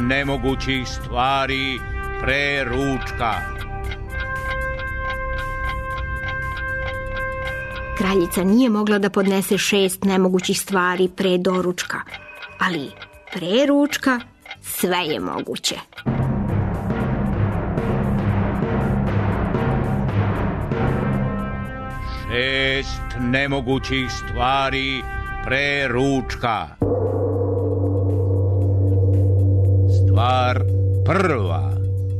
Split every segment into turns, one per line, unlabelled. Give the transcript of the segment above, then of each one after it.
nemogućih stvari pre ručka.
Kraljica nije mogla da podnese 6 nemogućih stvari pre doručka, ali pre ručka sve je moguće.
Šest nemogućih stvari pre ručka. Stvar prva.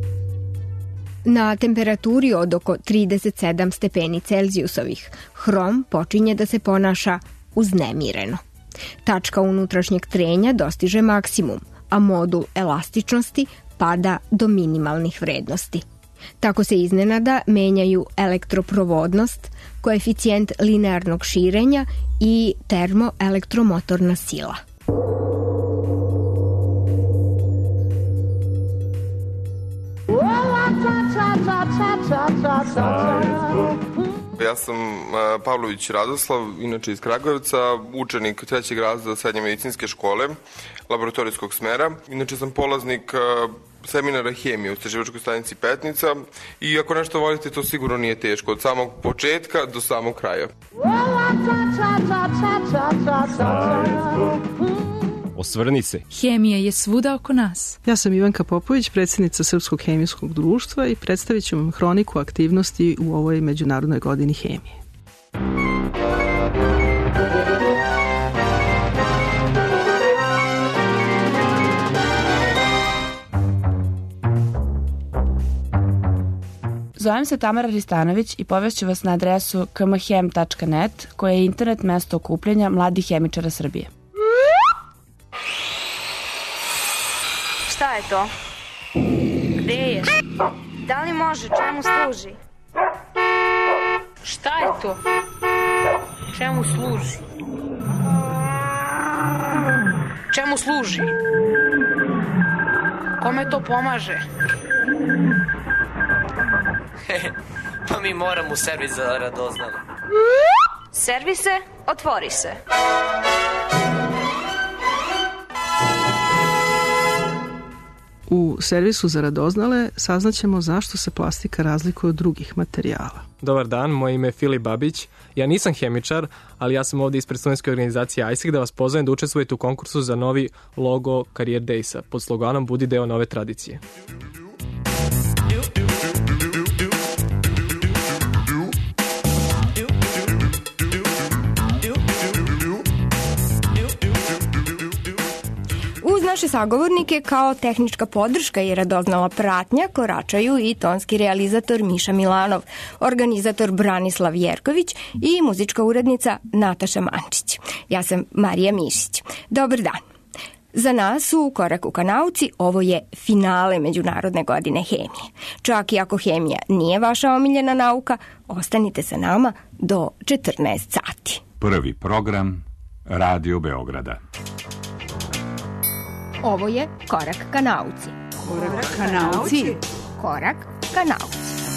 Na temperaturi od oko 37 stepeni Celzijusovih, hrom počinje da se ponaša uznemireno. Tačka unutrašnjeg trenja dostiže maksimum, a modul elastičnosti pada do minimalnih vrednosti. Tako se iznenada menjaju elektroprovodnost, koeficijent linearnog širenja i termoelektromotorna sila.
Ja sam Pavlović Radoslav, inače iz Kragujevca, učenik 3. razreda srednje medicinske škole, laboratorijskog smera. Inače sam polaznik seminara hemije u istraživačkoj stanici Petnica i ako nešto volite, to sigurno nije teško, od samog početka do samog kraja.
Osvrni se.
Hemija je svuda oko nas.
Ja sam Ivanka Popović, predsjednica Srpskog hemijskog društva i predstavit ću vam hroniku aktivnosti u ovoj Međunarodnoj godini hemije.
Zovem se Tamara Ristanović i povešću vas na adresu kmhem.net, koja je internet mesto okupljanja mladih hemičara Srbije.
Šta je to? Gde je? Da li može? Čemu služi? Šta je to? Čemu služi? Čemu služi? Kome to pomaže?
Pa mi moramo u servis za radoznale.
Servise, otvori se.
U servisu za radoznale saznaćemo zašto se plastika razlikuje od drugih materijala.
Dobar dan, moje ime je Filip Babić. Ja nisam hemičar, ali ja sam ovdje ispred studentske organizacije ISEC da vas pozovem da učestvujete u konkursu za novi logo Career Daysa pod sloganom Budi deo nove tradicije.
Uz naše sagovornike kao tehnička podrška i radoznala pratnja koračaju i tonski realizator Miša Milanov, organizator Branislav Jerković i muzička urednica Nataša Mančić. Ja sam Marija Mišić. Dobar dan. Za nas u Koraku ka nauci ovo je finale Međunarodne godine hemije. Čak i ako hemija nije vaša omiljena nauka, ostanite sa nama do 14 sati.
Prvi program Radio Beograda.
Ovo je Korak ka nauci.
Korak ka nauci.
Korak ka nauci.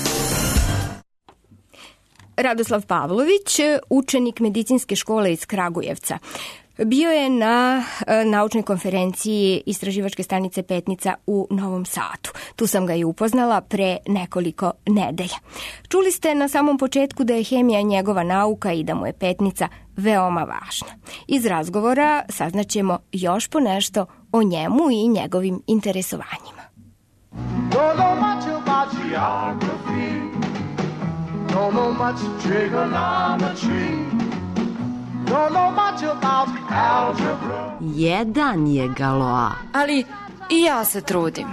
Radoslav Pavlović, učenik medicinske škole iz Kragujevca, bio je na naučnoj konferenciji istraživačke stanice Petnica u Novom Sadu. Tu sam ga i upoznala pre nekoliko nedelja. Čuli ste na samom početku da je hemija njegova nauka i da mu je Petnica veoma važna. Iz razgovora saznaćemo još po nešto o njemu i njegovim interesovanjima.
Don't know much about geography. Don't know much trigonometry. Don't know much about algebra.
Jedan je Galois.
Ali i ja se trudim.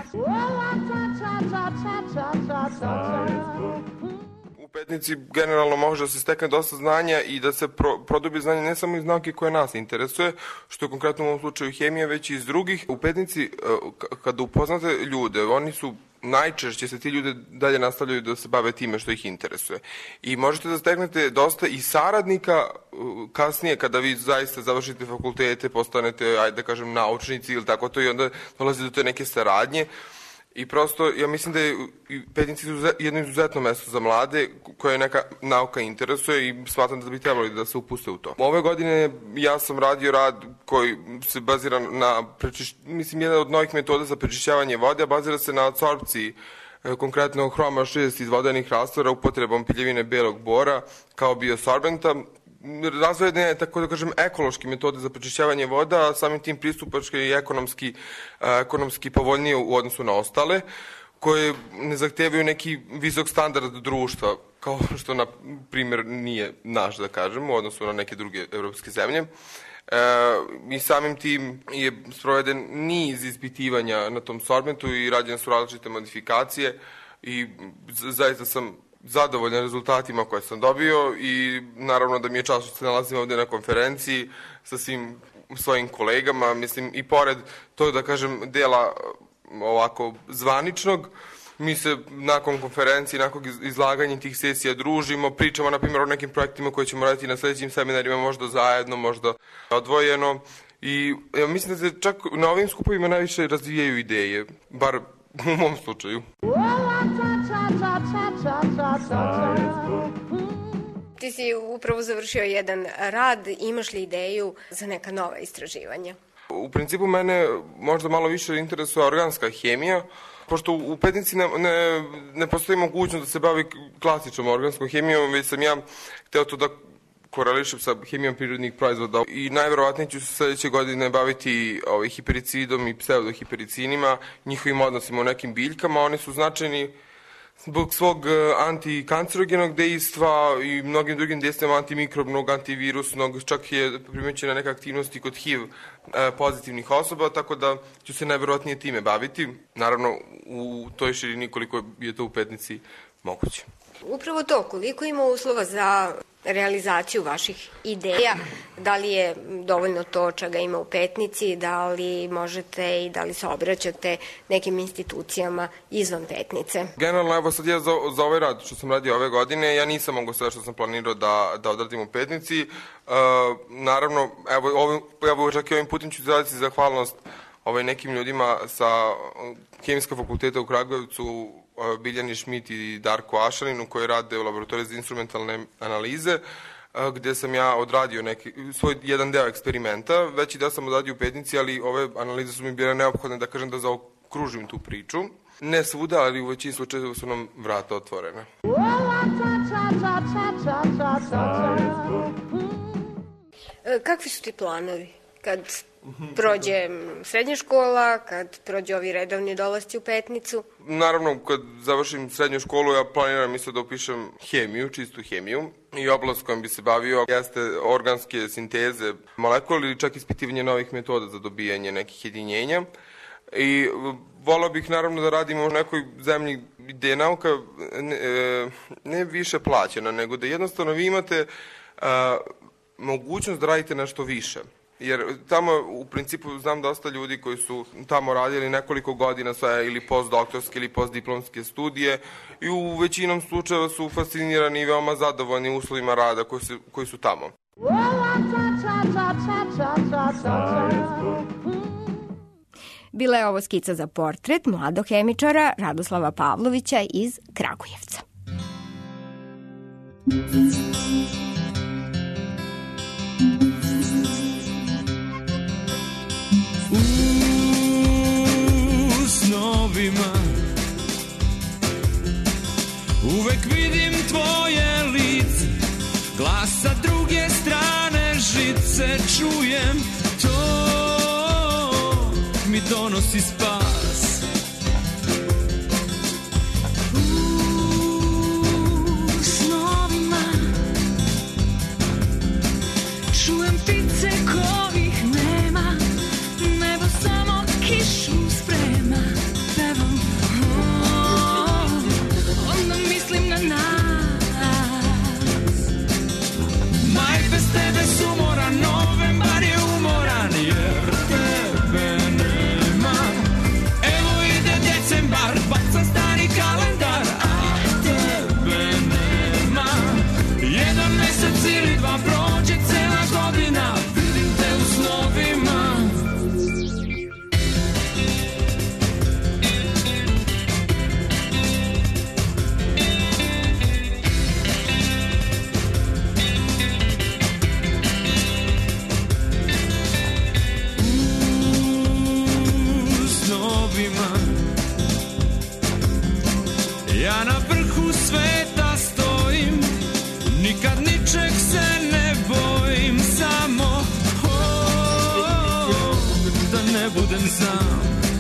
U Petnici generalno može da se stekne dosta znanja i da se produbi znanje ne samo iz nauke koje nas interesuje, što je konkretno u ovom slučaju hemija, već i iz drugih. U Petnici, kada upoznate ljude, oni su najčešće se ti ljudi dalje nastavljaju da se bave time što ih interesuje. I možete da steknete dosta i saradnika kasnije kada vi zaista završite fakultete, postanete, ajde da kažem, naučnici ili tako to i onda dolazi do te neke saradnje. I prosto, ja mislim da je Petnici jedno izuzetno mesto za mlade koje neka nauka interesuje i smatram da bi trebali da se upuste u to. Ove godine ja sam radio rad koji se bazira na, jedna od novih metoda za prečišćavanje vode, a bazira se na adsorpciji konkretno hroma 6 iz vodenih rastvora upotrebom piljevine belog bora kao biosorbenta. Razvojena je, tako da kažem, ekološki metode za prečišćavanje voda, a samim tim pristupačke i ekonomski povoljnije u odnosu na ostale, koje ne zahtevaju neki visok standard društva, kao što, na primjer, nije naš, da kažem, u odnosu na neke druge evropske zemlje. I samim tim je sproveden niz ispitivanja na tom sorbentu i rađene su različite modifikacije i zaista sam zadovoljan rezultatima koje sam dobio i naravno da mi je čast što se nalazim ovde na konferenciji sa svim svojim kolegama, mislim i pored tog, da kažem, dela ovako zvaničnog, mi se nakon konferencije, nakon izlaganja tih sesija družimo, pričamo na primjer o nekim projektima koje ćemo raditi na sledećim seminarima, možda zajedno, možda odvojeno i ja mislim da se čak na ovim skupovima najviše razvijaju ideje, bar u mom slučaju.
Ti si upravo završio jedan rad, imaš li ideju za neka nova istraživanja?
U principu mene možda malo više interesuje organska hemija, pošto u Petnici ne postoji mogućnost da se bavi klasičnom organskom hemijom, već sam ja hteo to da korelišem sa hemijom prirodnih proizvoda i najverovatnije ću se sledeće godine baviti hipericidom i pseudohipericinima, njihovim odnosima u nekim biljkama. Oni su značajni zbog svog antikancerogenog dejstva i mnogim drugim dejstvima antimikrobnog, antivirusnog, čak je primećena neka aktivnost i kod HIV pozitivnih osoba, tako da ću se najverovatnije time baviti. Naravno, u toj širini koliko je to u Petnici moguće.
Upravo to, koliko ima uslova za realizaciju vaših ideja, da li je dovoljno to čega ima u Petnici, da li možete i da li se obraćate nekim institucijama izvan Petnice?
Generalno, evo sad ja za ovaj rad što sam radio ove godine, ja nisam mogao sve što sam planirao da odradim u Petnici. Naravno, evo čak i ovim putem ću zaraditi zahvalnost nekim ljudima sa Hemijskog fakulteta u Kragujevcu, Biljani Šmit i Darko Ašalinu, koji rade u laboratoriji za instrumentalne analize, gde sam ja odradio svoj jedan deo eksperimenta. Veći deo sam odradio u Petnici, ali ove analize su mi bile neophodne, da kažem, da zaokružim tu priču. Ne svuda, ali u većini slučajeva su nam vrata otvorena.
Kakvi su ti planovi kad prođe srednja škola, kad prođe ovi redovni dolasci u Petnicu?
Naravno, kad završim srednju školu, ja planiram isto da upišem hemiju, čistu hemiju. I oblast kojom bi se bavio jeste organske sinteze molekula ili čak ispitivanje novih metoda za dobijanje nekih jedinjenja. I volao bih naravno da radimo u nekoj zemlji gde je nauka ne više plaćena, nego da jednostavno vi imate mogućnost da radite nešto više. Jer tamo u principu znam dosta ljudi koji su tamo radili nekoliko godina svoje ili postdoktorske ili postdiplomske studije i u većinom slučajeva su fascinirani i veoma zadovoljni uslovima rada koji su tamo.
Bila je ovo skica za portret mladog hemičara Radoslava Pavlovića iz Kragujevca.
U snovima uvek vidim tvoje lice, glas sa druge strane žice čujem, to mi donosi spas. U snovima čujem ptice kojih nema, nebo samo kišu sprema, pevam, onda mislim na nas. Maj bez tebe sumoran, novembar je umoran, jer tebe nema. budem sam.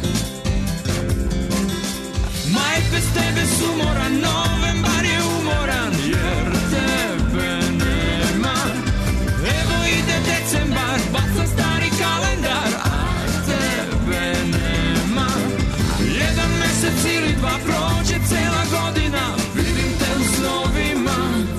Maj bez tebe sumoran, novembar je umoran, jer tebe nema. Evo ide decembar, bacam stari kalendar, a tebe nema. Jedan mesec ili dva, prođe cela godina, vidim te u snovima.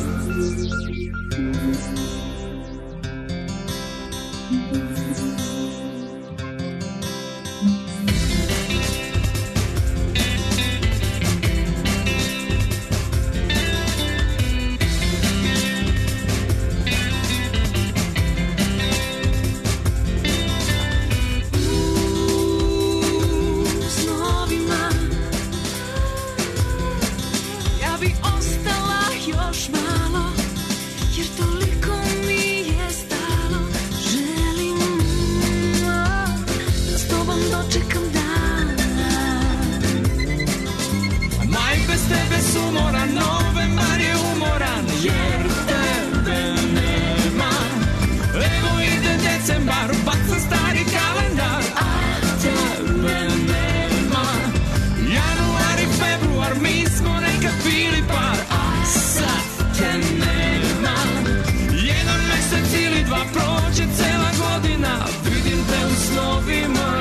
Novembar je umoran, jer tebe nema. Evo ide decembar, bacam stari kalendar, a tebe nema. Januar i februar, mi smo nekad bili par, a sad te nema. Jedan mesec ili dva, prođe cela godina, vidim te u snovima.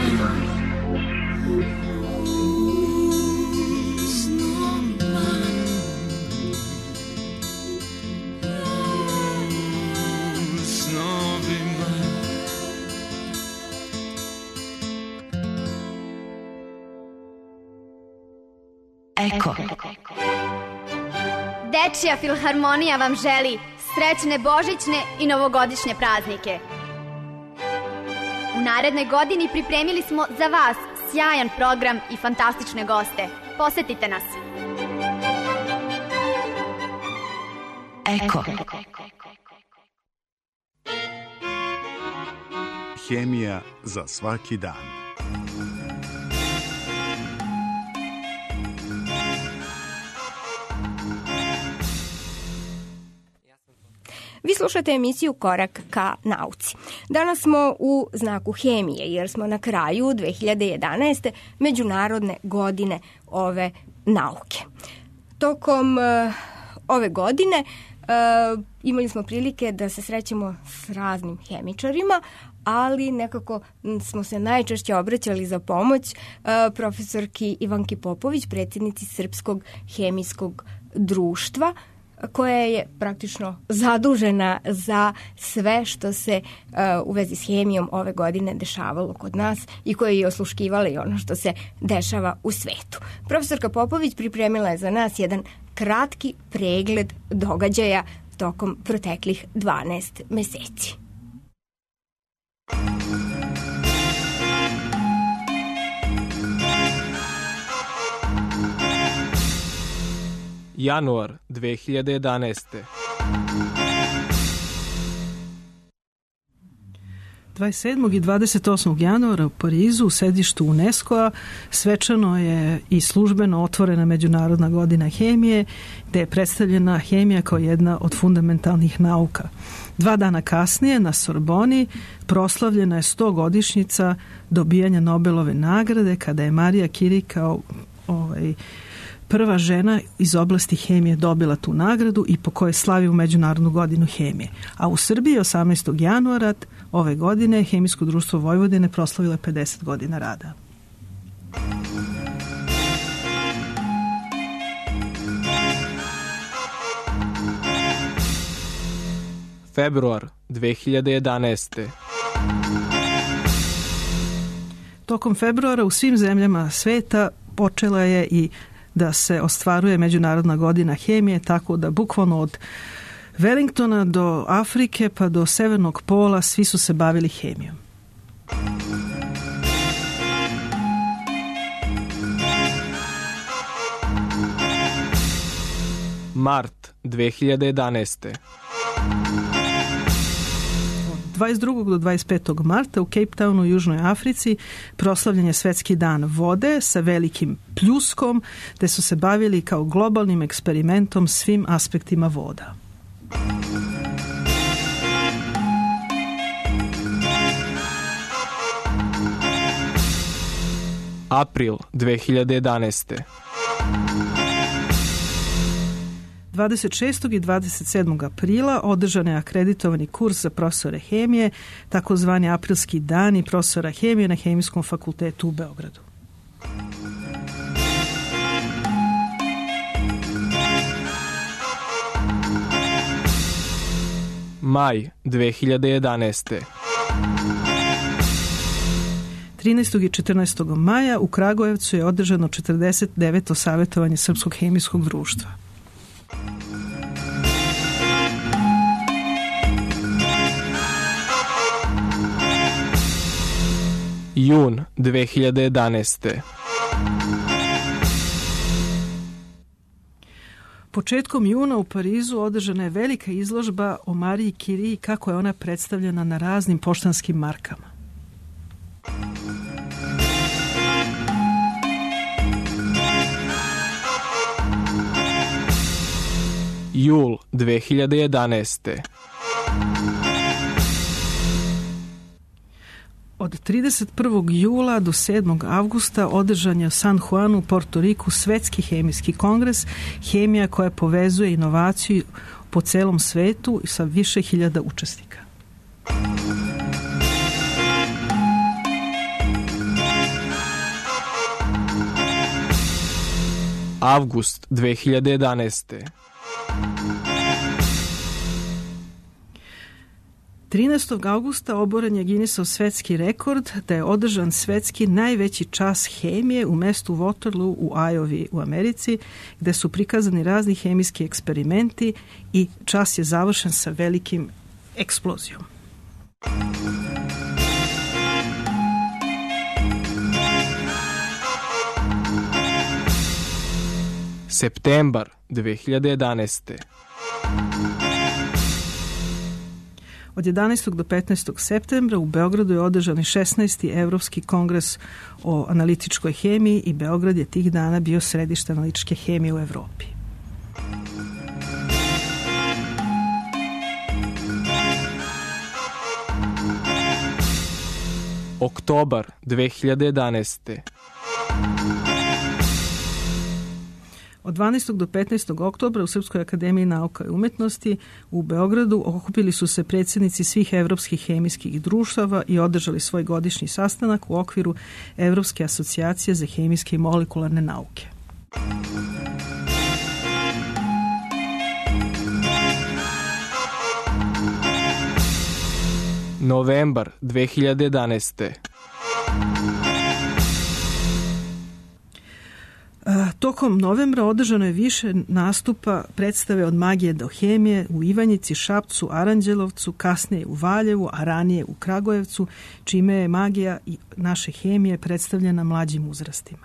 Eko. Dečija filharmonija vam želi srećne božićne i novogodišnje praznike. U narednoj godini pripremili smo za vas sjajan program i fantastične goste. Posetite nas.
Eko.
Hemija za svaki dan.
Vi slušate emisiju Korak ka nauci. Danas smo u znaku hemije jer smo na kraju 2011. Međunarodne godine ove nauke. Tokom ove godine imali smo prilike da se srećemo s raznim hemičarima, ali nekako smo se najčešće obraćali za pomoć profesorki Ivanki Popović, predsjednici Srpskog hemijskog društva, koja je praktično zadužena za sve što se u vezi s hemijom ove godine dešavalo kod nas i koja je osluškivala i ono što se dešava u svetu. Profesorka Popović pripremila je za nas jedan kratki pregled događaja tokom proteklih 12 meseci.
Januar 2011.
27. i 28. januara u Parizu u sedištu UNESCO-a svečano je i službeno otvorena Međunarodna godina hemije, gde je predstavljena hemija kao jedna od fundamentalnih nauka. 2 dana kasnije na Sorboni proslavljena je 100-godišnjica dobijanja Nobelove nagrade, kada je Marija Curie kao prva žena iz oblasti hemije dobila tu nagradu i po kojoj slavi u Međunarodnu godinu hemije. A u Srbiji 18. januara ove godine Hemijsko društvo Vojvodine proslavilo 50 godina rada.
Februar 2011.
Tokom februara u svim zemljama sveta počela je i da se ostvaruje Međunarodna godina hemije, tako da bukvalno od Wellingtona do Afrike pa do Severnog pola svi su se bavili hemijom.
Mart 2011.
22. do 25. marta u Cape Townu u Južnoj Africi proslavljen je Svetski dan vode sa velikim pljuskom, gde su se bavili kao globalnim eksperimentom svim aspektima voda.
April 2011.
26. i 27. aprila održan je akreditovani kurs za profesore hemije, takozvani aprilski dani profesora hemije na Hemijskom fakultetu u Beogradu.
Maj 2011.
13. i 14. maja u Kragujevcu je održano 49. savjetovanje Srpskog hemijskog društva.
Jun 2011.
Početkom juna u Parizu održana je velika izložba o Mariji Curie, kako je ona predstavljena na raznim poštanskim markama.
Jul 2011.
Od 31. jula do 7. avgusta održan je u San Juanu, Porto Riku, Svetski hemijski kongres, hemija koja povezuje inovaciju po celom svetu sa više hiljada učesnika.
Avgust 2011.
13. augusta oboren je Guinnessov svetski rekord da je održan svetski najveći čas hemije u mestu Waterloo u Iowa u Americi, gde su prikazani razni hemijski eksperimenti i čas je završen sa velikim eksplozijom.
Septembar 2011.
Od 11. do 15. septembra u Beogradu je održan 16. Evropski kongres o analitičkoj hemiji i Beograd je tih dana bio središte analitičke hemije u Evropi.
Oktobar 2011.
Od 12. do 15. oktobra u Srpskoj akademiji nauka i umetnosti u Beogradu okupili su se predsjednici svih evropskih hemijskih društava i održali svoj godišnji sastanak u okviru Evropske asocijacije za hemijske i molekularne nauke.
Novembar 2011.
Tokom novembra održano je više nastupa predstave od magije do hemije u Ivanjici, Šapcu, Aranđelovcu, kasnije u Valjevu, a ranije u Kragujevcu, čime je magija i naše hemije predstavljena mlađim uzrastima.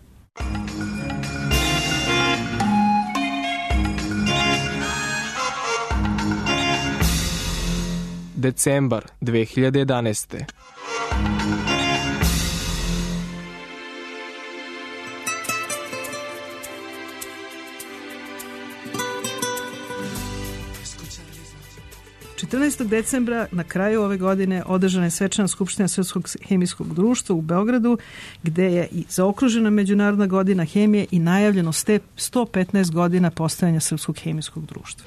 Decembar 2011.
Decembra na kraju ove godine održana je svečana skupština Srpskog hemijskog društva u Beogradu, gde je i zaokružena Međunarodna godina hemije i najavljeno 115 godina postojanja Srpskog hemijskog društva.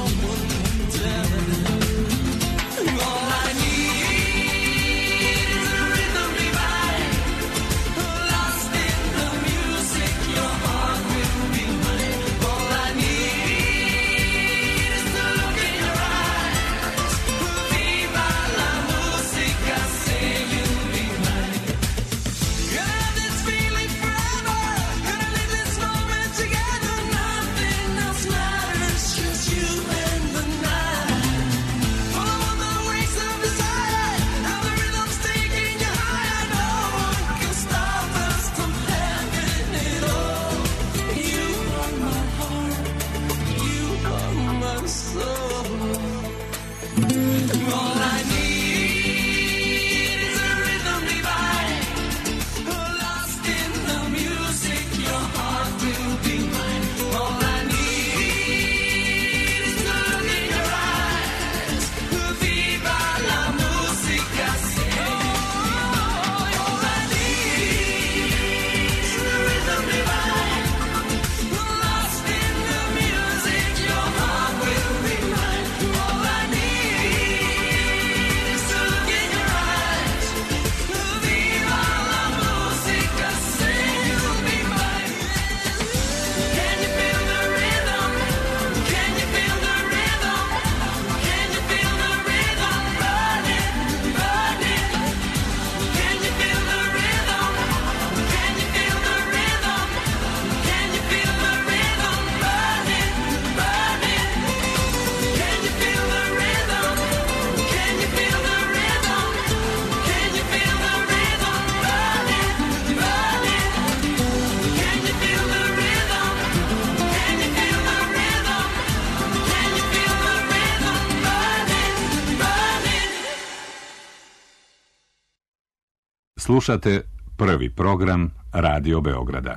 Slušate prvi program Radio Beograda.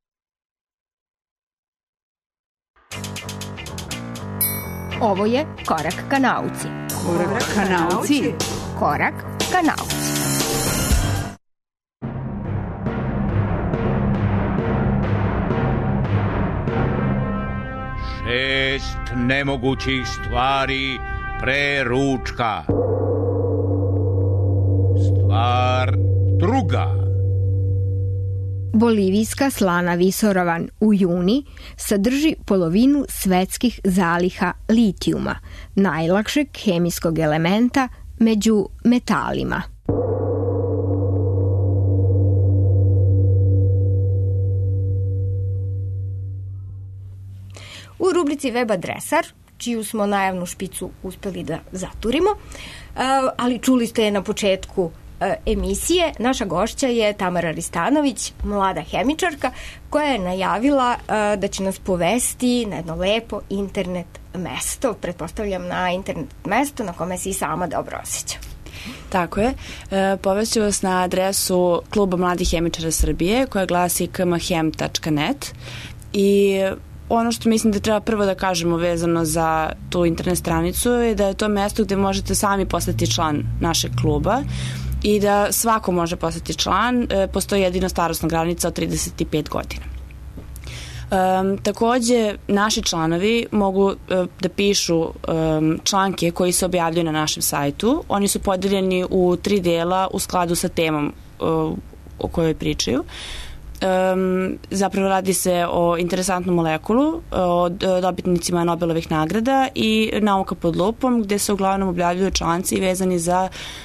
Ovo je Korak ka nauci.
Korak ka nauci.
Korak ka nauci.
Šest nemogućih stvari pre ručka. Stvar druga.
Bolivijska slana visoravan u Juni sadrži polovinu svetskih zaliha litijuma, najlakšeg hemijskog elementa među metalima. U rubrici Web adresar, čiju smo najavnu špicu uspeli da zaturimo, ali čuli ste je na početku emisije, naša gošća je Tamara Ristanović, mlada hemičarka, koja je najavila da će nas povesti na jedno lepo internet mesto, pretpostavljam na internet mesto na kome se i sama dobro osjeća.
Tako je. Povešću vas na adresu Kluba mladih hemičara Srbije, koja glasi kmhem.net, i ono što mislim da treba prvo da kažemo vezano za tu internet stranicu je da je to mesto gde možete sami postati član našeg kluba i da svako može postati član. Postoji jedina starosna granica od 35 godina. Takođe, naši članovi mogu da pišu članke koji se objavljuju na našem sajtu. Oni su podeljeni u 3 dela u skladu sa temom o kojoj pričaju. Zapravo radi se o interesantnom molekulu, o dobitnicima Nobelovih nagrada i nauka pod lupom, gde se uglavnom objavljuju članci vezani za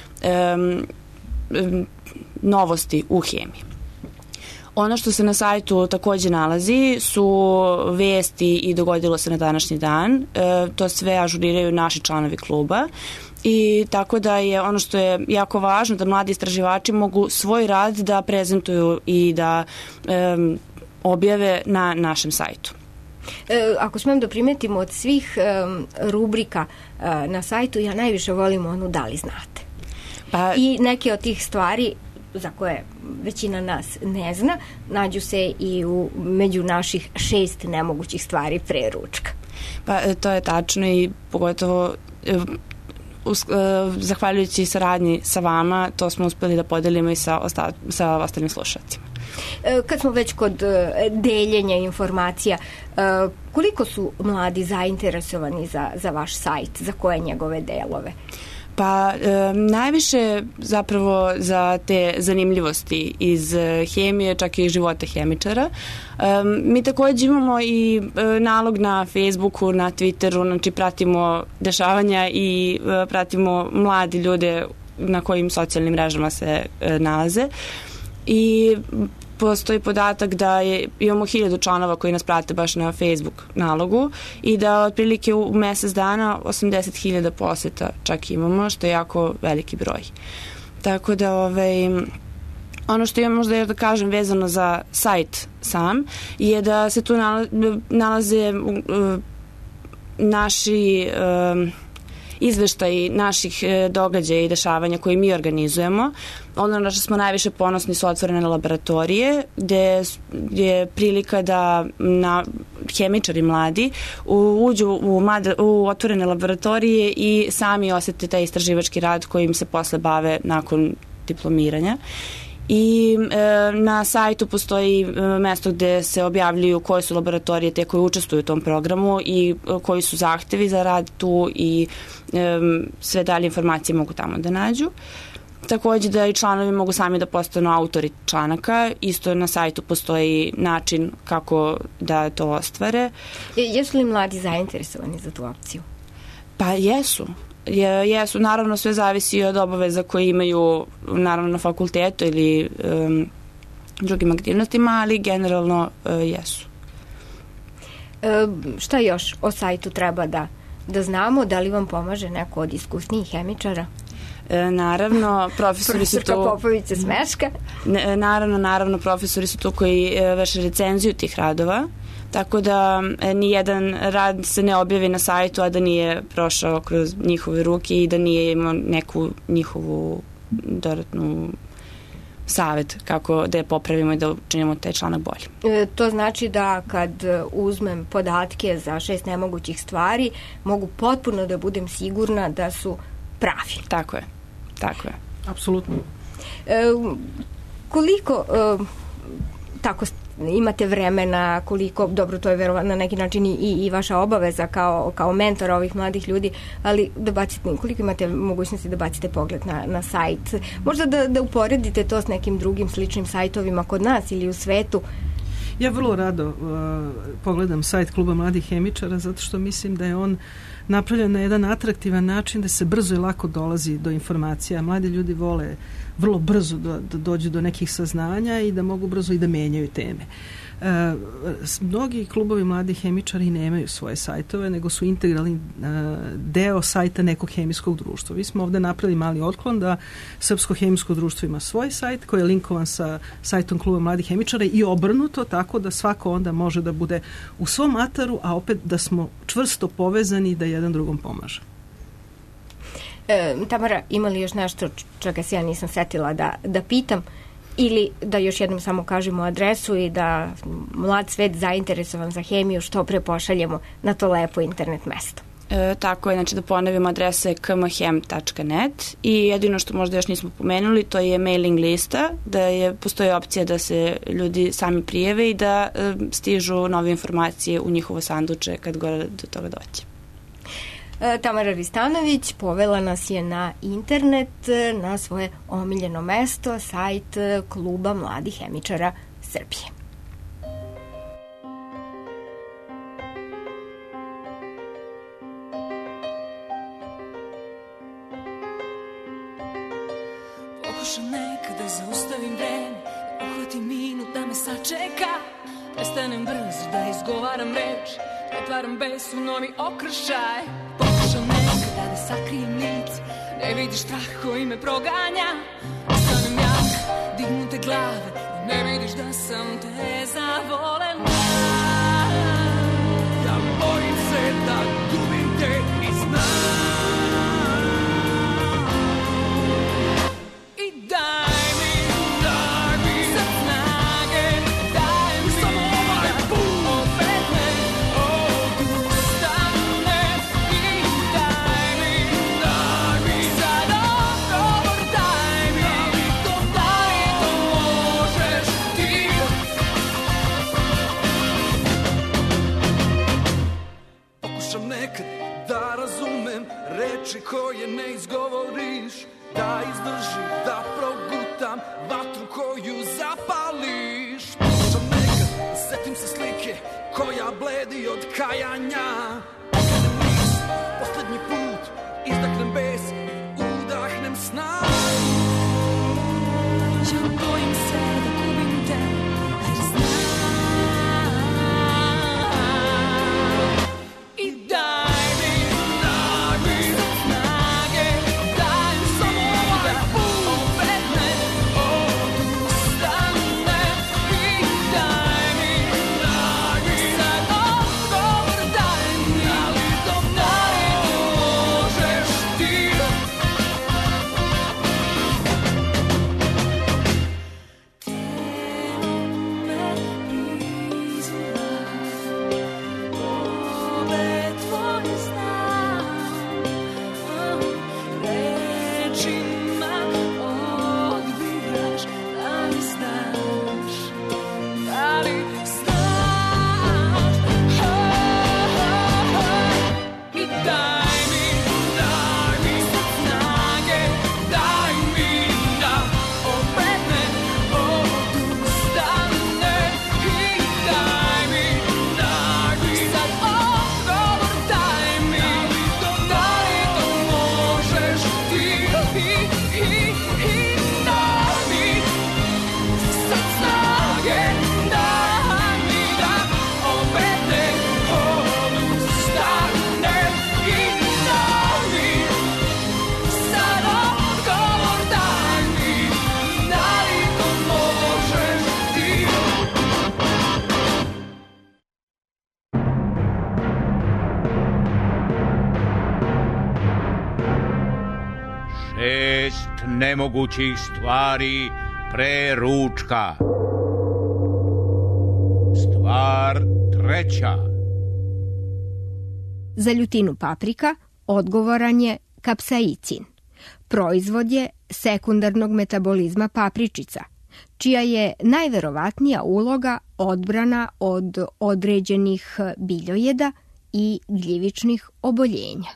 novosti u hemiji. Ono što se na sajtu takođe nalazi su vesti i dogodilo se na današnji dan. To sve ažuriraju naši članovi kluba. I tako da je ono što je jako važno da mladi istraživači mogu svoj rad da prezentuju i da objave na našem sajtu.
Ako smem da primetimo od svih rubrika na sajtu, ja najviše volim onu da li znate. I neke od tih stvari za koje većina nas ne zna, nađu se i među naših 6 nemogućih stvari pre ručka.
Pa to je tačno i pogotovo zahvaljujući saradnji sa vama, to smo uspeli da podelimo i sa ostalim slušalcima.
Kad smo već kod deljenja informacija, koliko su mladi zainteresovani za vaš sajt, za koje njegove delove?
Pa najviše zapravo za te zanimljivosti iz hemije, čak i života hemičara. Mi takođe imamo i nalog na Facebooku, na Twitteru, znači pratimo dešavanja i pratimo mladi ljude na kojim socijalnim mrežama se nalaze. I postoji podatak da imamo 1000 članova koji nas prate baš na Facebook nalogu i da otprilike u mesec dana 80.000 poseta čak imamo, što je jako veliki broj. Tako da ono što imam možda da kažem vezano za sajt sam je da se tu nalaze naši izveštaji naših događaja i dešavanja koje mi organizujemo. Ono na što smo najviše ponosni su otvorene laboratorije, gde je prilika da hemičari mladi uđu u otvorene laboratorije i sami osete taj istraživački rad kojim se posle bave nakon diplomiranja. I na sajtu postoji mesto gde se objavljuju koje su laboratorije te koje učestvuju u tom programu i koji su zahtevi za rad tu i sve dalje informacije mogu tamo da nađu. Takođe da i članovi mogu sami da postanu autori članaka. Isto na sajtu postoji način kako da to ostvare.
Jesu li mladi zainteresovani za tu opciju?
Pa jesu. Jesu, naravno sve zavisi od obaveza koje imaju naravno na fakultetu ili drugim aktivnostima, ali generalno jesu.
Šta još o sajtu treba da znamo? Da li vam pomaže neko od iskusnijih hemičara?
Naravno, profesori su tu...
Profesorka Popović se smeška.
Naravno, profesori su tu koji vrše recenziju tih radova. Tako da nijedan rad se ne objavi na sajtu, a da nije prošao kroz njihove ruke i da nije imao neku njihovu dodatnu savet kako da je popravimo i da učinimo taj članak bolje.
To znači da kad uzmem podatke za 6 nemogućih stvari, mogu potpuno da budem sigurna da su pravi.
Tako je.
Apsolutno.
Koliko tako imate vremena, koliko, dobro, to je verovatno na neki način i vaša obaveza kao mentora ovih mladih ljudi, ali koliko imate mogućnosti da bacite pogled na sajt? Možda da uporedite to s nekim drugim sličnim sajtovima kod nas ili u svetu?
Ja vrlo rado pogledam sajt Kluba mladih hemičara zato što mislim da je on napravljen na jedan atraktivan način da se brzo i lako dolazi do informacija. Mladi ljudi vole vrlo brzo da dođu do nekih saznanja i da mogu brzo i da menjaju teme. Mnogi klubovi mladih hemičari nemaju svoje sajtove, nego su integralni deo sajta nekog hemijskog društva. Mi smo ovde napravili mali otklon da Srpsko hemijsko društvo ima svoj sajt koji je linkovan sa sajtom Kluba mladih hemičara i obrnuto, tako da svako onda može da bude u svom ataru, a opet da smo čvrsto povezani i da jedan drugom pomaže.
Tamara, ima li još nešto čega se ja nisam setila da pitam ili da još jednom samo kažemo adresu i da mlad svet zainteresovan za hemiju što pre pošaljemo na to lepo internet mesto?
Tako je, znači da ponovimo, adresa je kmhem.net i jedino što možda još nismo pomenuli to je mailing lista, da postoji opcija da se ljudi sami prijave i da stižu nove informacije u njihovo sanduče kad gore do toga doći.
Tamara Ristanović povela nas je na internet, na svoje omiljeno mesto, sajt Kluba mladih hemičara Srbije.
Pokušam nekada zaustavim vreme, da uhvatim minut da me sačeka, prestanem brzo da izgovaram reč, pretvaram bes u novi okršaj. Pokušam nekada da sakrijem lice, ne vidiš strah koji me proganja. Ostanem jak, dignute glave, ne vidiš da sam te zavolena. Ja bojim se da gubim te iz sna. I daj mi sad snage, daj mi samo ovaj put, opet ne odustane. I daj mi sad odgovor, daj mi to, da li to možeš ti. nekad da razumem reči koje ne izgovoriš, da izdržim, da progutam vatru koju zapališ. Pokušam nekad, setim se slike koja bledi od kajanja. Okrenem niz, poslednji put, izdahnem bes, udahnem snagu. Ja bojim se da gubim te, jer znam. I daj mi snage, daj mi samo da opet ne odustane. I daj mi sad odgovor, daj mi, da li to možeš ti.
Nemogućih stvari pre ručka. Stvar treća.
Za ljutinu paprika odgovoran je kapsaicin. Proizvod je sekundarnog metabolizma papričica, čija je najverovatnija uloga odbrana od određenih biljojeda i gljivičnih oboljenja.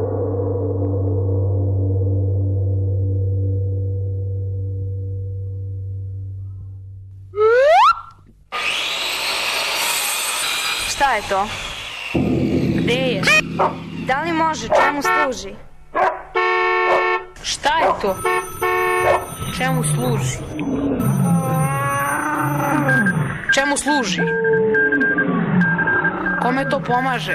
Šta je to? Gde je? Da li može? Čemu služi? Šta je to? Čemu služi? Čemu služi? Kome to pomaže?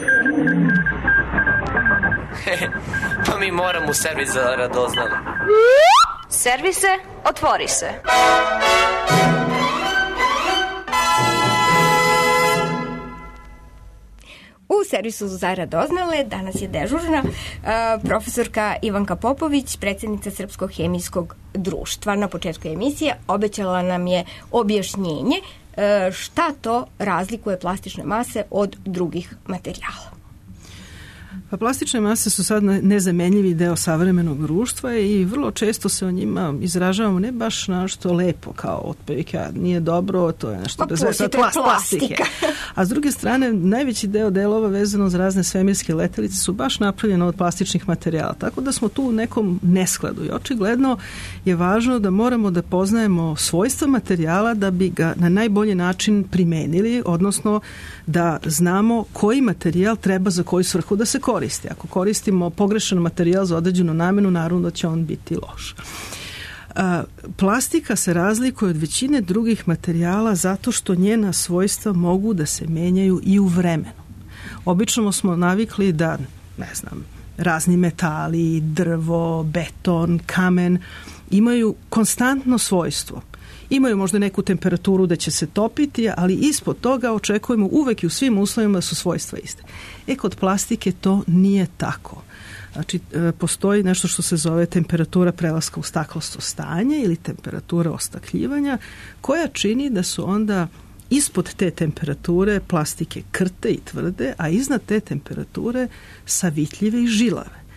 Pa mi moramo u servis za radoznale.
Servise, otvori se.
U servisu za radoznale danas je dežurna profesorka Ivanka Popović, predsjednica Srpskog hemijskog društva. Na početku emisije obećala nam je objašnjenje šta to razlikuje plastične mase od drugih materijala.
Pa plastične mase su sad nezamenljivi deo savremenog društva i vrlo često se o njima izražavamo ne baš nešto lepo, kao otprilike nije dobro, to je nešto bez veze, plastike. A s druge strane, najveći deo delova vezano za razne svemirske letelice su baš napravljene od plastičnih materijala. Tako da smo tu u nekom neskladu i očigledno je važno da moramo da poznajemo svojstva materijala da bi ga na najbolji način primenili, odnosno da znamo koji materijal treba za koju svrhu da se koristi. Ako koristimo pogrešan materijal za određenu namenu, naravno da će on biti loš. Plastika se razlikuje od većine drugih materijala zato što njena svojstva mogu da se menjaju i u vremenu. Obično smo navikli da, razni metali, drvo, beton, kamen imaju konstantno svojstvo. Imaju možda neku temperaturu da će se topiti, ali ispod toga očekujemo uvek i u svim uslovima da su svojstva iste. Kod plastike to nije tako. Znači, postoji nešto što se zove temperatura prelaska u staklasto stanje ili temperatura ostakljivanja, koja čini da su onda ispod te temperature plastike krte i tvrde, a iznad te temperature savitljive i žilave.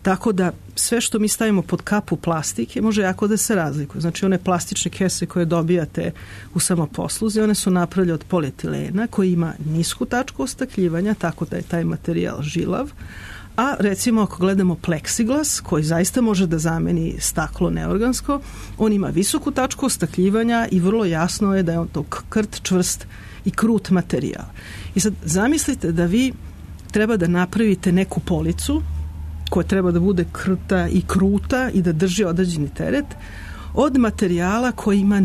Tako da sve što mi stavimo pod kapu plastike može jako da se razlikuje. Znači one plastične kese koje dobijate u samoposluzi, one su napravljene od polietilena koji ima nisku tačku ostakljivanja, tako da je taj materijal žilav. A recimo ako gledamo pleksiglas koji zaista može da zameni staklo neorgansko, on ima visoku tačku ostakljivanja i vrlo jasno je da je on to krt, čvrst i krut materijal. I sad zamislite da vi treba da napravite neku policu koja treba da bude krta i kruta i da drži određeni teret od materijala koji ima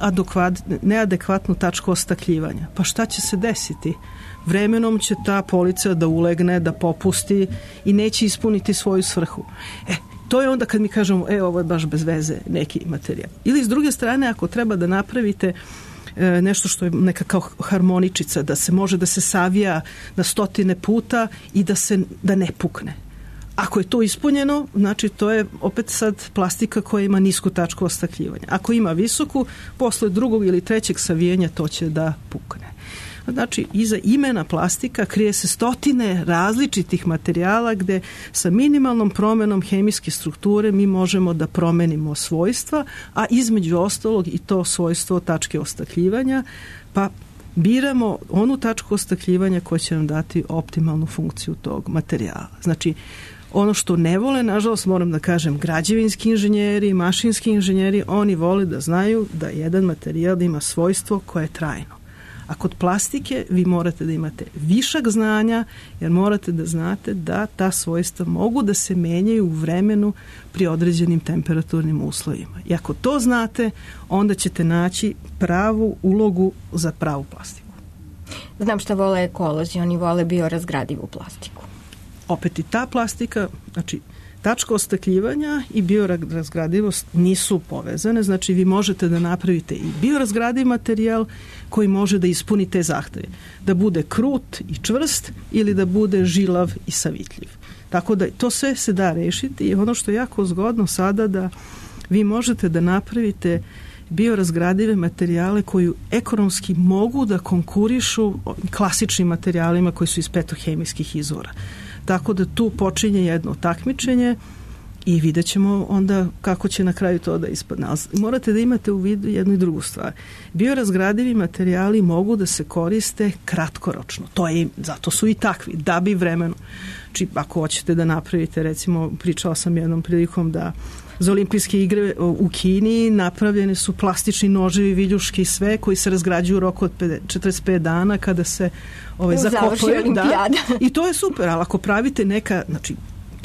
neadekvatnu tačku ostakljivanja. Pa šta će se desiti? Vremenom će ta polica da ulegne, da popusti i neće ispuniti svoju svrhu. To je onda kad mi kažemo, ovo je baš bez veze neki materijal. Ili s druge strane, ako treba da napravite nešto što je neka kao harmoničica, da se može da se savija na 100 puta i da ne pukne. Ako je to ispunjeno, znači to je opet sad plastika koja ima nisku tačku ostakljivanja. Ako ima visoku, posle drugog ili trećeg savijanja to će da pukne. Znači, iza imena plastika krije se 100 različitih materijala gde sa minimalnom promenom hemijske strukture mi možemo da promenimo svojstva, a između ostalog i to svojstvo tačke ostakljivanja, pa biramo onu tačku ostakljivanja koja će nam dati optimalnu funkciju tog materijala. Znači, ono što ne vole, nažalost moram da kažem, građevinski inženjeri, mašinski inženjeri, oni vole da znaju da jedan materijal ima svojstvo koje je trajno. A kod plastike vi morate da imate višak znanja, jer morate da znate da ta svojstva mogu da se menjaju u vremenu pri određenim temperaturnim uslovima. I ako to znate, onda ćete naći pravu ulogu za pravu plastiku.
Znam šta vole ekolozi, oni vole biorazgradivu plastiku.
Opet i ta plastika, znači tačka ostakljivanja i biorazgradivost nisu povezane, znači vi možete da napravite i biorazgradiv materijal koji može da ispuni te zahteve. Da bude krut i čvrst ili da bude žilav i savitljiv. Tako da to sve se da rešiti i ono što je jako zgodno sada da vi možete da napravite biorazgradive materijale koji ekonomski mogu da konkurišu klasičnim materijalima koji su iz petrohemijskih izvora. Tako da tu počinje jedno takmičenje i vidjet ćemo onda kako će na kraju to da ispadne. Ali morate da imate u vidu jednu i drugu stvar. Biorazgradivi materijali mogu da se koriste kratkoročno. Zato su i takvi, da bi vremenu. Znači, ako hoćete da napravite, recimo, pričala sam jednom prilikom da za olimpijske igre u Kini napravljene su plastični noževi, viljuške i sve koji se razgrađuju u roku od 45 dana kada se zakopaju. Da, i to je super, ali ako pravite neka, znači,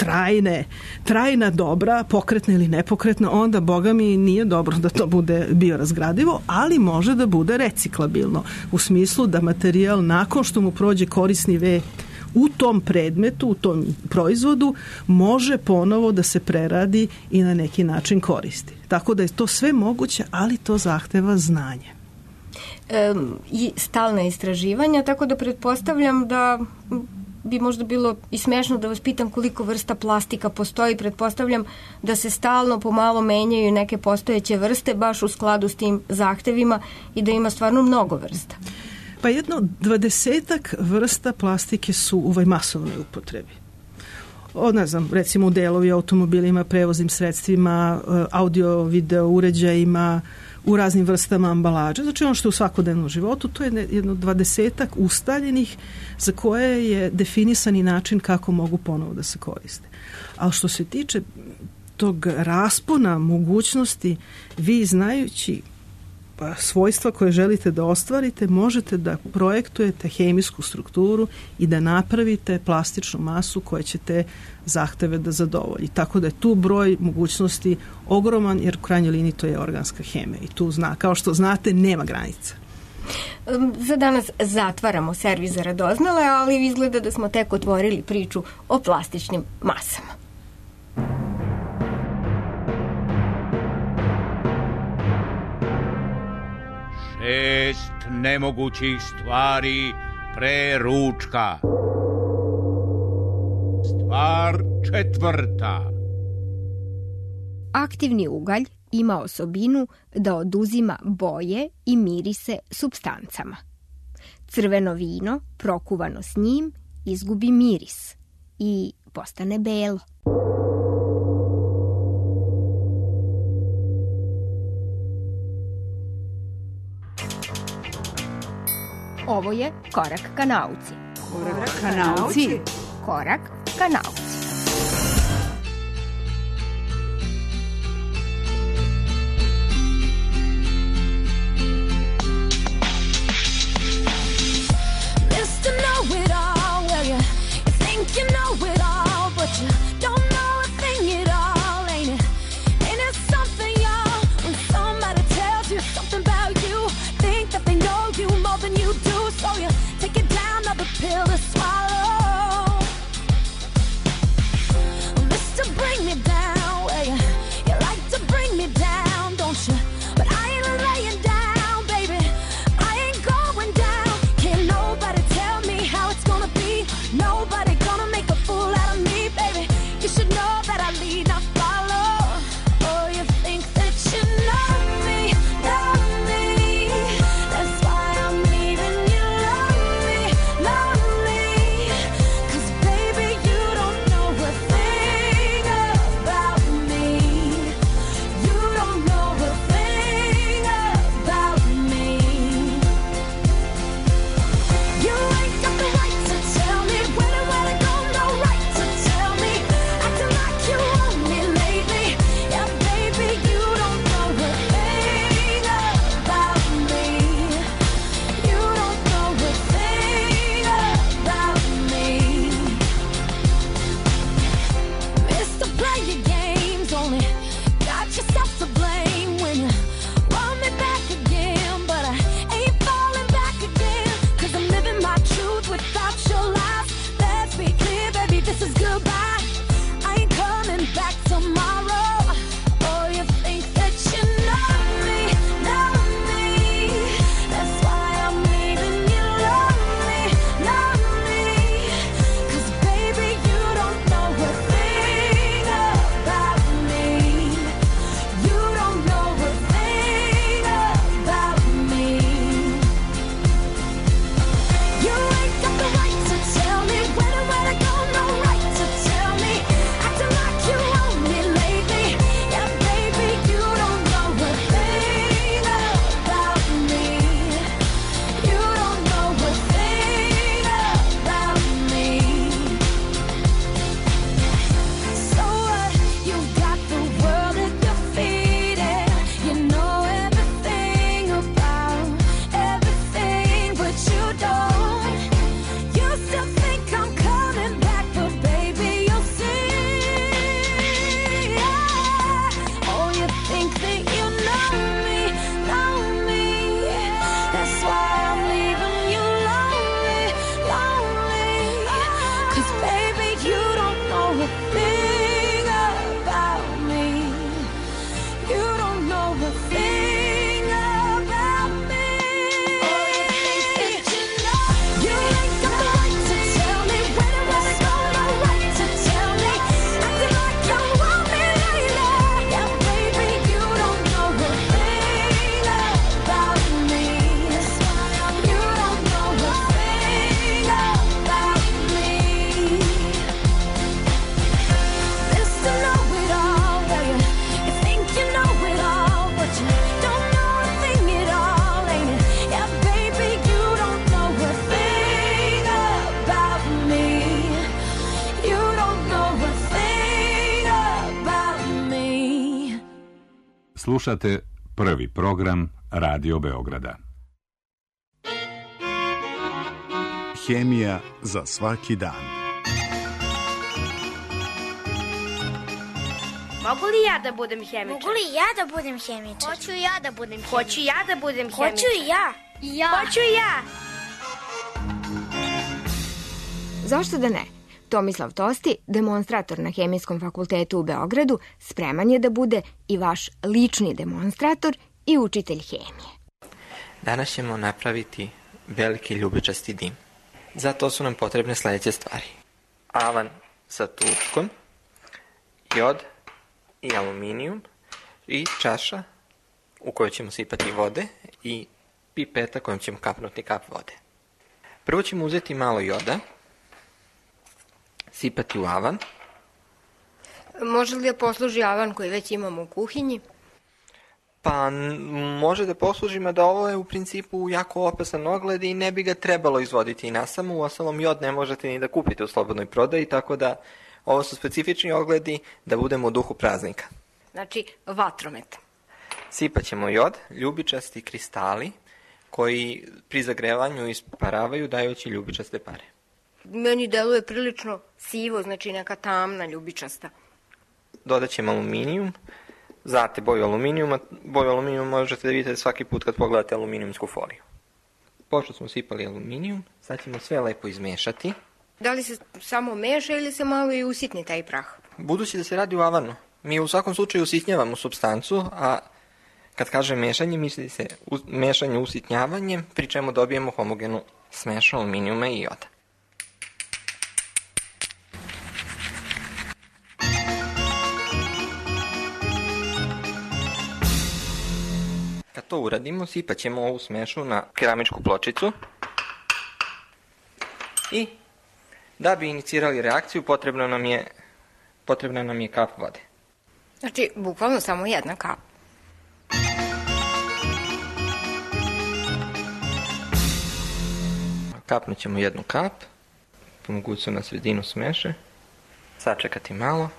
trajna dobra, pokretna ili nepokretna, onda, boga mi, nije dobro da to bude biorazgradivo, ali može da bude reciklabilno, u smislu da materijal nakon što mu prođe korisni vek u tom predmetu, u tom proizvodu, može ponovo da se preradi i na neki način koristi. Tako da je to sve moguće, ali to zahteva znanje.
I stalna istraživanja, tako da pretpostavljam da bi možda bilo i smešno da vas pitam koliko vrsta plastika postoji. Pretpostavljam da se stalno pomalo menjaju neke postojeće vrste baš u skladu s tim zahtevima i da ima stvarno mnogo vrsta.
Pa jedno 20 vrsta plastike su u masovnoj upotrebi. Ne znam, recimo delovi automobilima, prevoznim sredstvima, audio, video uređajima, u raznim vrstama ambalaže. Znači ono što je u svakodnevnom životu, to je jedno 20 ustaljenih za koje je definisani način kako mogu ponovo da se koriste. Ali što se tiče tog raspona mogućnosti, vi znajući svojstva koje želite da ostvarite, možete da projektujete hemijsku strukturu i da napravite plastičnu masu koja će te zahteve da zadovolji. Tako da je tu broj mogućnosti ogroman, jer u krajnjoj liniji to je organska hemija i tu kao što znate, nema granica.
Za danas zatvaramo servis za radoznale, ali izgleda da smo tek otvorili priču o plastičnim masama.
Šest nemogućih stvari pre ručka. Stvar četvrta.
Aktivni ugalj ima osobinu da oduzima boje i mirise supstancama. Crveno vino, prokuvano s njim, izgubi miris i postane belo. Ovo je Korak ka nauci.
Korak ka nauci.
Korak ka nauci.
Mr. Know-it-all, well, you think you know it all, but you don't know a thing at all, ain't it? Ain't it something, y'all, when somebody tells you something about you, think that they know you more than you do, so you take it down, another pill to swallow. Mr. Bring me down, well, you like to bring me down, don't you? But I ain't laying down, baby, I ain't going down. Can't nobody tell me how it's gonna be. Nobody gonna make a fool out of me, baby. You should know that I lead, not follow. Oh, you think that you know me, know me. That's why I'm leaving you lonely, lonely. 'Cause baby, you don't know a thing about me. You don't know a thing about me. You ain't got the right to tell me when and where to go, no right to tell me. Acting like you own me lately. Yeah, baby, you don't know a thing about me. You don't know a thing about me. Mr. Play your games, only got yourself to blame when you want me back again. But I ain't falling back again, 'cause I'm living my truth without your lies. Let's be clear, baby, this is goodbye. I ain't coming back tomorrow. Oh, you think that you know me, know me. That's why I'm leaving you lonely, lonely. 'Cause baby, you don't know a thing about me. You don't know a thing about me. You ain't got the right to tell me when and where to go, no right to tell me. Acting like you own me lately. Yeah, baby, you don't know a thing about me. You don't know a thing about me. So what? You've got the world at your feet, and you know everything about everything, but you don't. You still think I'm coming back, but baby, you'll see. Oh, you think that you know me, know me. That's why I'm leaving you lonely, lonely. 'Cause baby, you don't know a thing about me. You don't know a thing about me. Oh, you think that you know. You ain't got the right to tell me when and where to go, no right to tell me. Acting like you want me lately. Yeah, baby, you don't know a thing about me. That's why you don't know a thing about me. Mr. Know-it-all, well, you think you know it all, but you don't know a thing at all, ain't it? Yeah, baby, you don't know a thing about me. You don't know a thing about me.
Slušate prvi program Radio Beograda.
Hemija za svaki dan.
Mogu li ja da budem hemičar?
Mogu li ja da budem hemičar?
Hoću ja da budem hemičar.
Hoću ja da budem hemičar.
Hoću i ja.
Ja.
Hoću i ja.
Zašto da ne? Tomislav Tosti, demonstrator na Hemijskom fakultetu u Beogradu, spreman je da bude i vaš lični demonstrator i učitelj hemije.
Danas ćemo napraviti veliki ljubičasti dim. Za to su nam potrebne sledeće stvari. Avan sa tučkom, jod i aluminijum i čaša u kojoj ćemo sipati vode i pipeta kojom ćemo kapnuti kap vode. Prvo ćemo uzeti malo joda, sipati u avan.
Može li da posluži avan koji već imamo u kuhinji?
Pa može da posluži, da ovo je u principu jako opasan ogled i ne bi ga trebalo izvoditi i nasamo. Uostalom, jod ne možete ni da kupite u slobodnoj prodaji, tako da ovo su specifični ogledi da budemo u duhu praznika.
Znači, vatromet.
Sipat ćemo jod, ljubičasti kristali koji pri zagrevanju isparavaju dajući ljubičaste pare.
Meni deluje prilično sivo, znači neka tamna ljubičasta.
Dodat ćemo aluminijum. Znate boju aluminijuma. Boju aluminijuma možete da vidite svaki put kad pogledate aluminijumsku foliju. Pošto smo sipali aluminijum, sad ćemo sve lepo izmešati.
Da li se samo meša ili se malo i usitni taj prah?
Budući da se radi u avanu, mi u svakom slučaju usitnjavamo supstancu, a kad kažem mešanje, misli se mešanje usitnjavanjem, pri čemu dobijemo homogenu smešu aluminijuma i joda. Kad to uradimo, sipat ćemo ovu smešu na keramičku pločicu i da bi inicirali reakciju potrebna nam je kap vode.
Znači, bukvalno samo jedna kap.
Kapnut ćemo jednu kap, pomoguću na sredinu smeše, sačekati malo.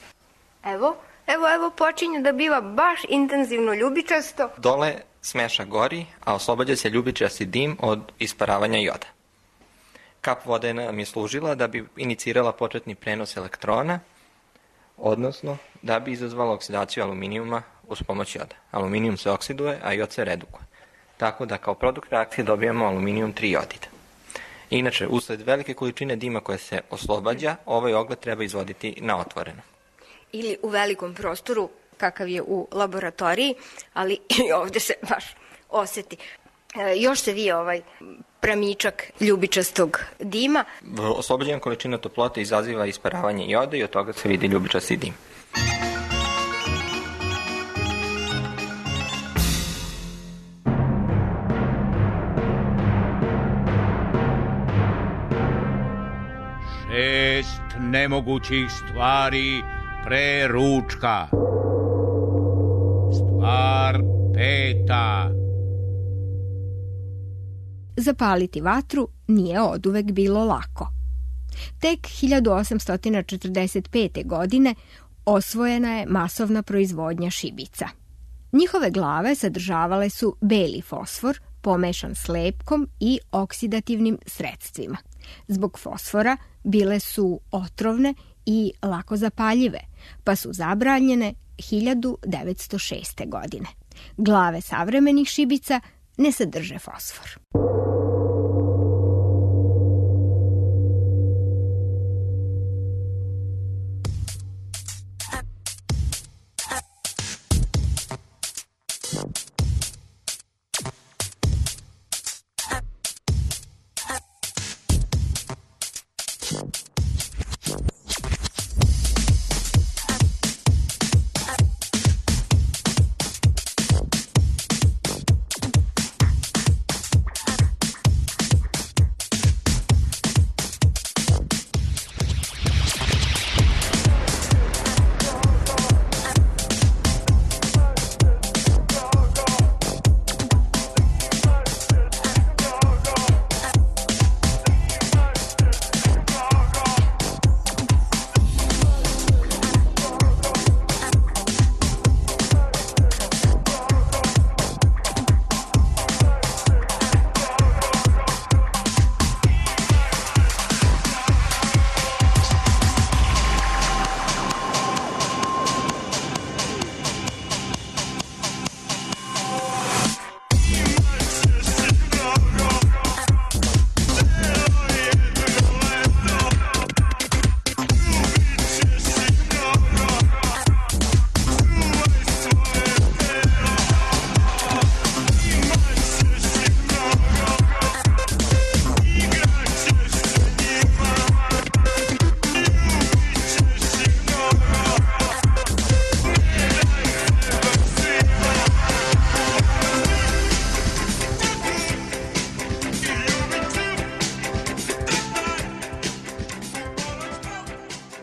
Evo, počinje da biva baš intenzivno ljubičasto.
Dole smeša gori, a oslobađa se ljubičasti dim od isparavanja joda. Kap vode nam je služila da bi inicirala početni prenos elektrona, odnosno da bi izazvala oksidaciju aluminijuma uz pomoć joda. Aluminijum se oksiduje, a jod se redukuje. Tako da kao produkt reakcije dobijamo aluminijum triodid. Inače, usled velike količine dima koje se oslobađa, ovaj ogled treba izvoditi na otvoreno.
Ili u velikom prostoru, kakav je u laboratoriji, ali i ovde se baš oseti. Još se vije ovaj pramičak ljubičastog dima.
Oslobođena količina toplote izaziva isparavanje joda i od toga se vidi ljubičasti dim.
Šest nemogućih stvari pre ručka. Stvar peta.
Zapaliti vatru nije oduvek bilo lako. Tek 1845. godine osvojena je masovna proizvodnja šibica. Njihove glave sadržavale su beli fosfor, pomešan s lepkom i oksidativnim sredstvima. Zbog fosfora bile su otrovne i lako zapaljive, pa su zabranjene 1906. godine. Glave savremenih šibica ne sadrže fosfor.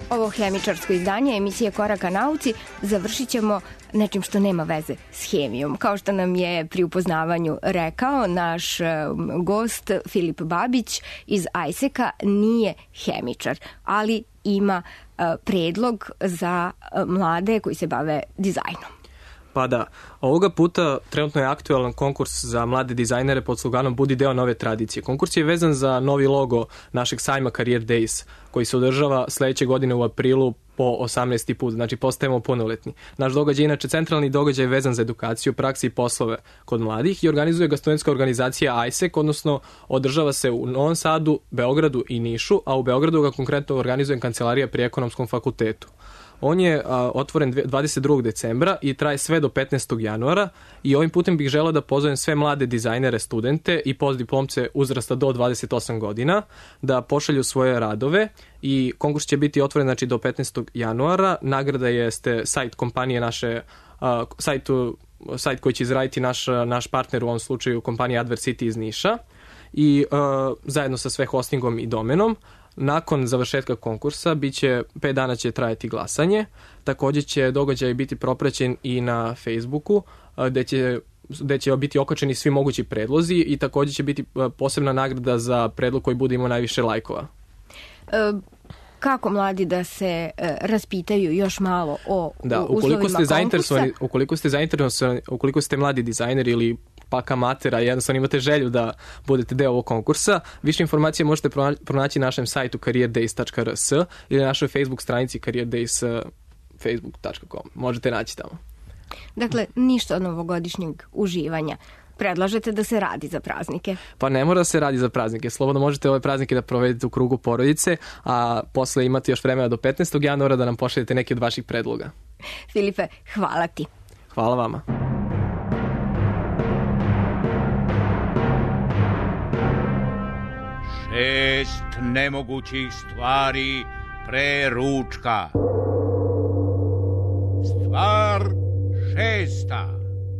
Ovo hemičarsko izdanje emisije Koraka nauci završit ćemo nečim što nema veze s hemijom. Kao što nam je pri upoznavanju rekao naš gost Filip Babić iz ISEC-a, nije hemičar, ali ima predlog za mlade koji se bave dizajnom.
Pa da, ovoga puta trenutno je aktualan konkurs za mlade dizajnere pod sloganom Budi deo nove tradicije. Konkurs je vezan za novi logo našeg sajma Career Days, koji se održava sledeće godine u aprilu po 18. put, znači postajemo punoletni. Naš događaj je inače centralni događaj vezan za edukaciju, praksi i poslove kod mladih i organizuje ga studentska organizacija ISEC, odnosno održava se u Novom Sadu, Beogradu i Nišu, a u Beogradu ga konkretno organizuje kancelarija pri Ekonomskom fakultetu. On je otvoren 22. decembra i traje sve do 15. januara i ovim putem bih želeo da pozovem sve mlade dizajnere, studente i postdiplomce uzrasta do 28 godina da pošalju svoje radove i konkurs će biti otvoren znači do 15. januara. Nagrada jeste sajt kompanije naše, sajt koji će izraditi naš partner, u ovom slučaju kompanija Adversity iz Niša i zajedno sa sve hostingom i domenom. Nakon završetka konkursa biće 5 dana će trajati glasanje. Takođe će događaj biti propraćen i na Facebooku, gde će biti okačeni svi mogući predlozi i takođe će biti posebna nagrada za predlog koji bude imao najviše lajkova.
Kako mladi da se raspitaju još malo o uslovima konkursa?
Ukoliko ste mladi dizajner ili pak amater, a jednostavno imate želju da budete deo ovog konkursa, više informacije možete pronaći na našem sajtu careerdays.rs ili na našoj Facebook stranici careerdays.facebook.com. Možete naći tamo.
Dakle, ništa od novogodišnjeg uživanja. Predlažete da se radi za praznike?
Pa ne mora da se radi za praznike. Slobodno možete ove praznike da provedete u krugu porodice, a posle imate još vremena do 15. januara da nam pošaljete neki od vaših predloga.
Filipe, hvala ti.
Hvala vama.
Šest nemogućih stvari pre ručka. Stvar šesta.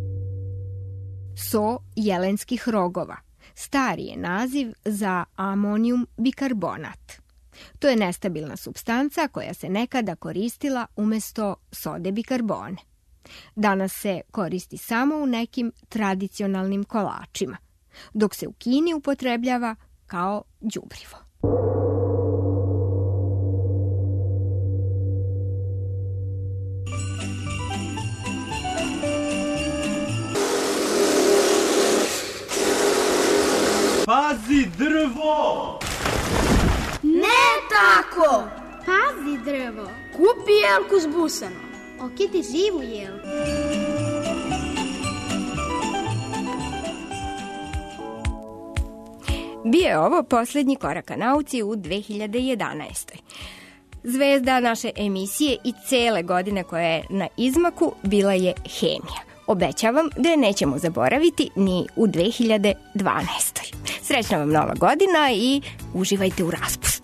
So jelenskih rogova. Stari je naziv za amonijum bikarbonat. To je nestabilna supstanca koja se nekada koristila umesto sode bikarbone. Danas se koristi samo u nekim tradicionalnim kolačima, dok se u Kini upotrebljava kao đubrivo.
Pazi drvo!
Ne tako! Pazi drvo! Kupi jelku s busama. Okiti živu jelku.
Bio je ovo posljednji Koraka nauci u 2011. Zvezda naše emisije i cele godine koja je na izmaku bila je hemija. Obećavam da je nećemo zaboraviti ni u 2012. Srećna vam nova godina i uživajte u raspustu.